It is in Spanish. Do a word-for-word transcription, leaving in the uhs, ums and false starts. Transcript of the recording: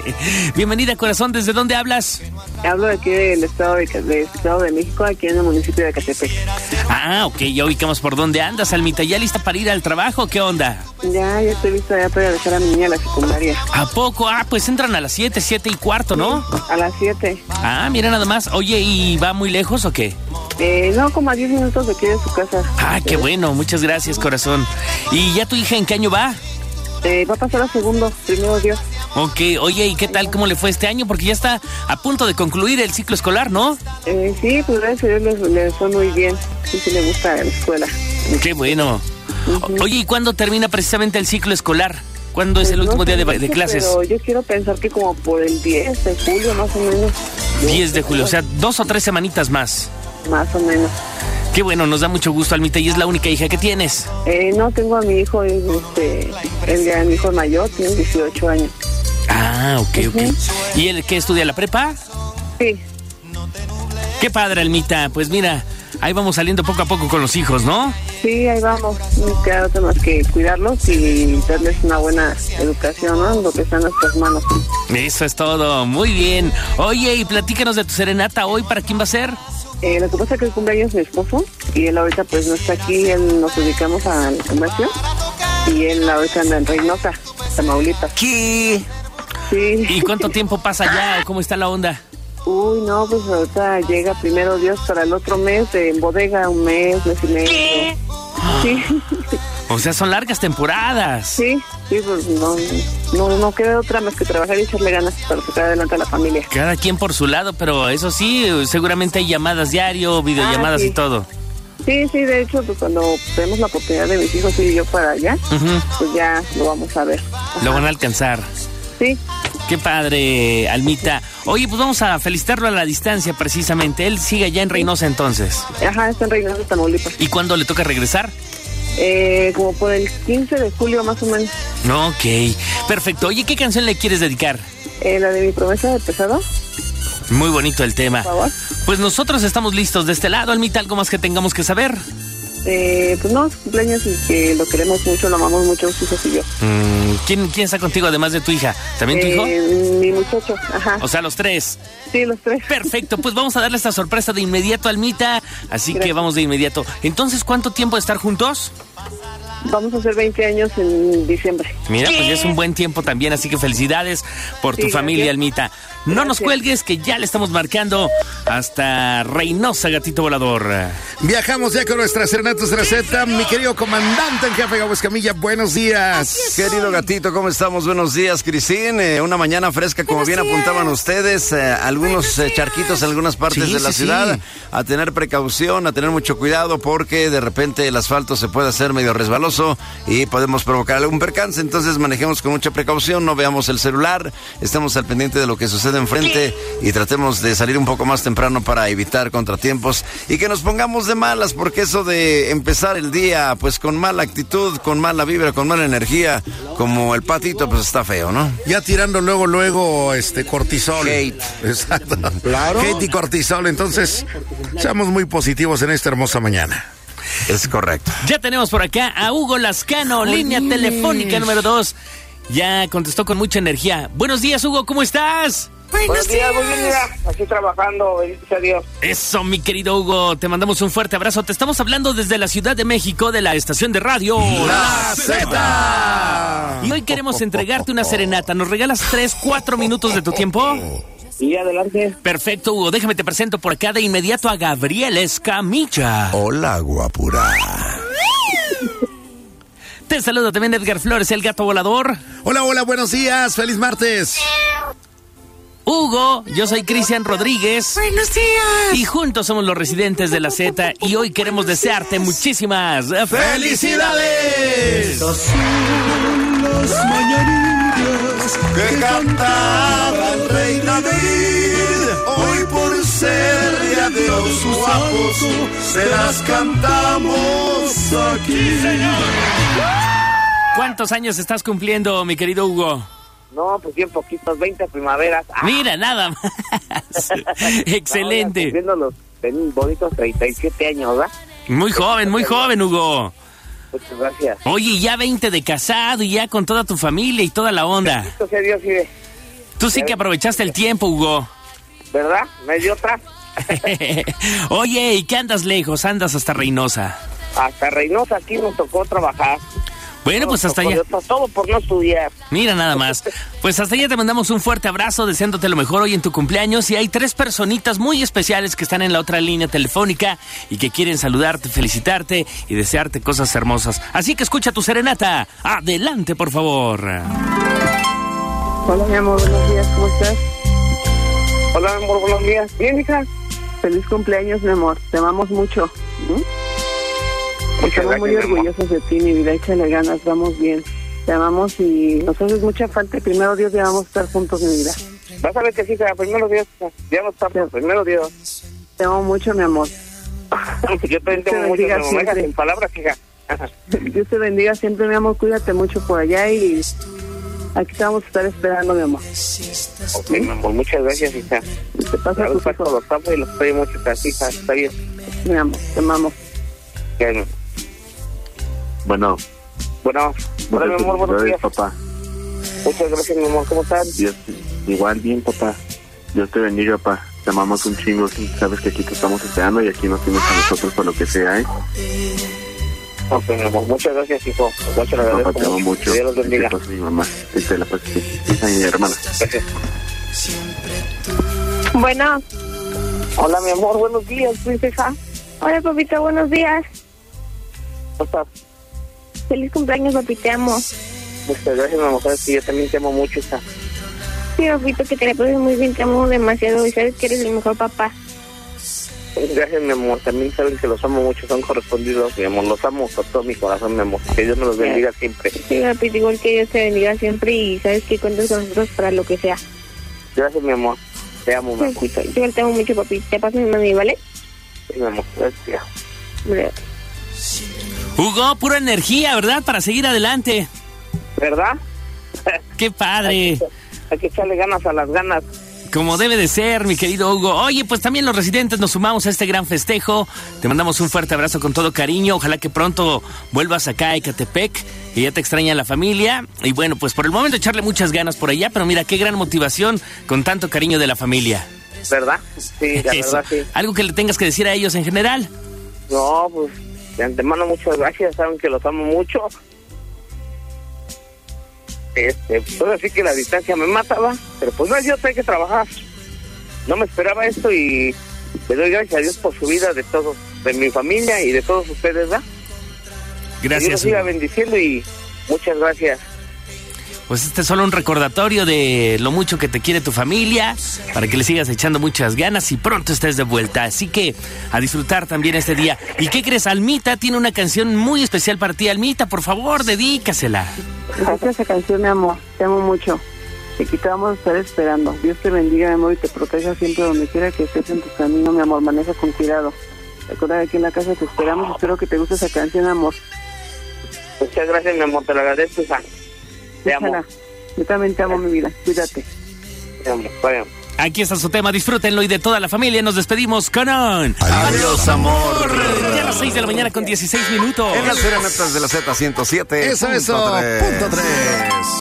Bienvenida, corazón. ¿Desde dónde hablas? Hablo de aquí del estado de, del estado de México, aquí en el municipio de Ecatepec. Ah, ok, ya ubicamos por dónde andas, Almita. ¿Ya lista para ir al trabajo? ¿Qué onda? Ya, ya estoy lista ya para dejar a mi niña a la secundaria. ¿A poco? Ah, pues entran a las siete, siete y cuarto, ¿no? Sí, a las siete. Ah, mira nada más. Oye, ¿y va muy lejos o qué? Eh, no, como a diez minutos de aquí de su casa. Ah, qué bueno. Muchas gracias, corazón. ¿Y ya tu hija en qué año va? Eh, va a pasar a segundo, primero Dios. Ok, oye, ¿y qué tal? ¿Cómo le fue este año? Porque ya está a punto de concluir el ciclo escolar, ¿no? Eh, sí, pues gracias a Dios le, le fue muy bien. Sí, sí le gusta la escuela. Qué bueno. Uh-huh. Oye, ¿y cuándo termina precisamente el ciclo escolar? ¿Cuándo es pues el último no sé día de, mucho, de clases? Pero yo quiero pensar que como por el diez de julio, más o menos. diez de julio, o sea, dos o tres semanitas más. Más o menos. Qué bueno, nos da mucho gusto, Almita. ¿Y es la única hija que tienes? Eh, no, tengo a mi hijo, este, el de mi hijo mayor, tiene dieciocho años. Ah, ok, uh-huh. ok. ¿Y él qué estudia, la prepa? Sí. Qué padre, Almita. Pues mira, ahí vamos saliendo poco a poco con los hijos, ¿no? Sí, ahí vamos. No queda otra más que cuidarlos y darles una buena educación, ¿no? Lo que está en nuestras manos. Eso es todo. Muy bien. Oye, y platícanos de tu serenata hoy. ¿Para quién va a ser? Eh, lo que pasa es que el cumpleaños es mi esposo y él ahorita pues no está aquí, él nos dedicamos al comercio y él ahorita anda en Reynosa, Tamaulipas. ¿Qué? Sí. ¿Y cuánto tiempo pasa ya? ¿Cómo está la onda? Uy, no, pues ahorita llega primero Dios para el otro mes, en bodega un mes, mes y medio. ¿Qué? Sí. O sea, son largas temporadas. Sí, sí, pues no, no, no queda otra más que trabajar y echarle ganas para sacar adelante a la familia. Cada quien por su lado, pero eso sí, seguramente hay llamadas diario, videollamadas ah, sí. y todo. Sí, sí, de hecho, pues cuando tenemos la oportunidad de mis hijos y yo para allá, uh-huh. pues ya lo vamos a ver. Ajá. Lo van a alcanzar. Sí. Qué padre, Almita. Oye, pues vamos a felicitarlo a la distancia precisamente. Él sigue allá en Reynosa entonces. Ajá, está en Reynosa, Tamaulipas. ¿Y cuándo le toca regresar? Eh, como por el quince de julio más o menos. Ok, perfecto. Oye, ¿qué canción le quieres dedicar? Eh, la de Mi Promesa de Pesado. Muy bonito el tema. Por favor. Pues nosotros estamos listos de este lado, Almita. ¿Algo más que tengamos que saber? Eh, pues no, es cumpleaños y que lo queremos mucho, lo amamos mucho, sus hijos y yo. Mm, ¿quién, ¿Quién está contigo además de tu hija? ¿También tu eh, hijo? Mi muchacho, ajá. O sea, los tres. Sí, los tres. Perfecto, pues vamos a darle esta sorpresa de inmediato, Almita. Así Gracias. Que vamos de inmediato. Entonces, ¿cuánto tiempo de estar juntos? Vamos a hacer veinte años en diciembre. Mira, pues ya es un buen tiempo también, así que felicidades por tu sí, familia, gracias. Almita. No gracias. Nos cuelgues, que ya le estamos marcando hasta Reynosa, gatito volador. Viajamos ya con nuestra Serenata Seraceta. Mi querido comandante en jefe, Gabo Escamilla, buenos días. Querido gatito, ¿cómo estamos? Buenos días, Cristín. Eh, una mañana fresca, como buenos bien días. Apuntaban ustedes. Eh, algunos eh, charquitos en algunas partes sí, de la sí, ciudad. Sí. A tener precaución, a tener mucho cuidado, porque de repente el asfalto se puede hacer medio resbaloso y podemos provocar algún percance. Entonces manejemos con mucha precaución, no veamos el celular, estemos al pendiente de lo que sucede enfrente y tratemos de salir un poco más temprano para evitar contratiempos y que nos pongamos de malas, porque eso de empezar el día pues con mala actitud, con mala vibra, con mala energía, como el patito, pues está feo, ¿no? Ya tirando luego, luego, este, cortisol. Hate. Exacto. Claro. Hate y cortisol, entonces seamos muy positivos en esta hermosa mañana. Es correcto. Ya tenemos por acá a Hugo Lascano, Oye. Línea telefónica número dos. Ya contestó con mucha energía. Buenos días, Hugo, ¿cómo estás? Buenos días, muy bien, mira, aquí trabajando, bendito sea Dios. Eso, mi querido Hugo, te mandamos un fuerte abrazo. Te estamos hablando desde la Ciudad de México, de la estación de radio La Z. Y hoy queremos entregarte una serenata. ¿Nos regalas tres, cuatro minutos de tu tiempo? Sí, adelante. Perfecto, Hugo, déjame te presento por acá de inmediato a Gabriel Escamilla. Hola, guapura. Te saluda también Edgar Flores, el gato volador. Hola, hola, buenos días, feliz martes. Hugo, yo soy Cristian Rodríguez. Buenos días. Y juntos somos los residentes de la Z y hoy queremos desearte muchísimas ¡felicidades! Estas son las mañanitas que cantaba el rey David. Hoy por ser día de los guapos se las cantamos aquí. ¿Cuántos años estás cumpliendo, mi querido Hugo? No, pues bien poquitos, veinte primaveras. ¡Ah! Mira, nada más. Excelente. Cumpliendo los bonitos treinta y siete años, ¿verdad? Muy joven, muy joven, Hugo. Muchas gracias. Oye, ya veinte de casado y ya con toda tu familia y toda la onda. Bendito sea Dios, sí. Tú sí que aprovechaste el tiempo, Hugo. ¿Verdad? ¿No hay de otra? Oye, ¿y qué andas lejos? ¿Andas hasta Reynosa? Hasta Reynosa, aquí nos tocó trabajar. Bueno, pues hasta allá. Todo por no estudiar. Mira nada más. Pues hasta allá te mandamos un fuerte abrazo, deseándote lo mejor hoy en tu cumpleaños. Y hay tres personitas muy especiales que están en la otra línea telefónica y que quieren saludarte, felicitarte y desearte cosas hermosas. Así que escucha tu serenata. Adelante, por favor. Hola, mi amor, buenos días, ¿cómo estás? Hola, mi amor, buenos días. Bien, hija. Feliz cumpleaños, mi amor. Te amamos mucho. ¿Mm? Estamos muy orgullosos de ti, mi vida. Échale ganas, vamos bien. Te amamos y nos haces mucha falta. Primero Dios, ya vamos a estar juntos, mi vida. Vas a ver que sí, hija. Primero Dios. Ya no estamos. Primero Dios. Te amo mucho, mi amor. Yo también te amo mucho, mi amor. Sin palabras, hija. Dios te bendiga siempre, mi amor. Cuídate mucho por allá y aquí te vamos a estar esperando, mi amor. Ok, mi amor. Muchas gracias, hija. Te pasa a tus hijos. Los amo y los estoy mucho, hija. Está bien. Mi amor, te amamos. Bien. Bueno. Bueno. Hola, mi amor, buenos días. Papá. Muchas gracias, mi amor. ¿Cómo estás? Dios, igual bien, papá. Dios te bendiga, papá. Te amamos un chingo. Sabes que aquí te estamos esperando y aquí nos tienes a nosotros por lo que sea, ¿eh? Ok, mi amor. Muchas gracias, hijo. Muchas gracias. Papá, te amo mucho. Dios los bendiga. Te mi mamá. Y te la pases. Y mi hermana. Gracias. Bueno. Hola, mi amor. Buenos días, princesa. Hola, papito. Buenos días. ¿Cómo estás? Feliz cumpleaños, papi, te amo. Muchas gracias, mi amor. Sabes que yo también te amo mucho, hija. Sí, papito, que te la pases muy bien, te amo demasiado y sabes que eres el mejor papá. Gracias, mi amor. También saben que los amo mucho, son correspondidos, mi amor. Los amo con todo mi corazón, mi amor. Que Dios me los bendiga sí. siempre. Sí, papito, igual que Dios te bendiga siempre y sabes que cuentas con nosotros para lo que sea. Gracias, mi amor. Te amo, mi amor. Sí, yo igual te amo mucho, papi. Te paso mi mami, ¿vale? Sí, mi amor. Gracias. Gracias. Hugo, pura energía, ¿verdad? Para seguir adelante. ¿Verdad? ¡Qué padre! Hay que, hay que echarle ganas a las ganas. Como debe de ser, mi querido Hugo. Oye, pues también los residentes nos sumamos a este gran festejo. Te mandamos un fuerte abrazo con todo cariño. Ojalá que pronto vuelvas acá a Ecatepec, que ya te extraña la familia. Y bueno, pues por el momento echarle muchas ganas por allá, pero mira, qué gran motivación con tanto cariño de la familia. ¿Verdad? Sí, la Eso. verdad, sí. ¿Algo que le tengas que decir a ellos en general? No, pues de antemano muchas gracias, saben que los amo mucho. Este, pues así que la distancia me mataba, pero pues no, yo tengo que trabajar. No me esperaba esto y le doy gracias a Dios por su vida de todos, de mi familia y de todos ustedes, ¿verdad? Gracias. Que Dios siga bendiciendo y muchas gracias. Pues este es solo un recordatorio de lo mucho que te quiere tu familia, para que le sigas echando muchas ganas y pronto estés de vuelta. Así que a disfrutar también este día. ¿Y qué crees? Almita tiene una canción muy especial para ti. Almita, por favor, dedícasela. Gracias a esa canción, mi amor. Te amo mucho. Aquí te vamos a estar esperando. Dios te bendiga, mi amor, y te proteja siempre donde quiera que estés en tu camino, mi amor. Maneja con cuidado. Recuerda que aquí en la casa te esperamos. Espero que te guste esa canción, amor. Muchas gracias, mi amor. Te lo agradezco, hija. Te amo. Yo también te amo, mi vida. Cuídate. Te amo. Vaya. Aquí está su tema, disfrútenlo y de toda la familia nos despedimos con un... Adiós, amor. Ya a las seis de la mañana con dieciséis minutos. En las serenatas de la Z ciento siete. Eso, eso, punto tres.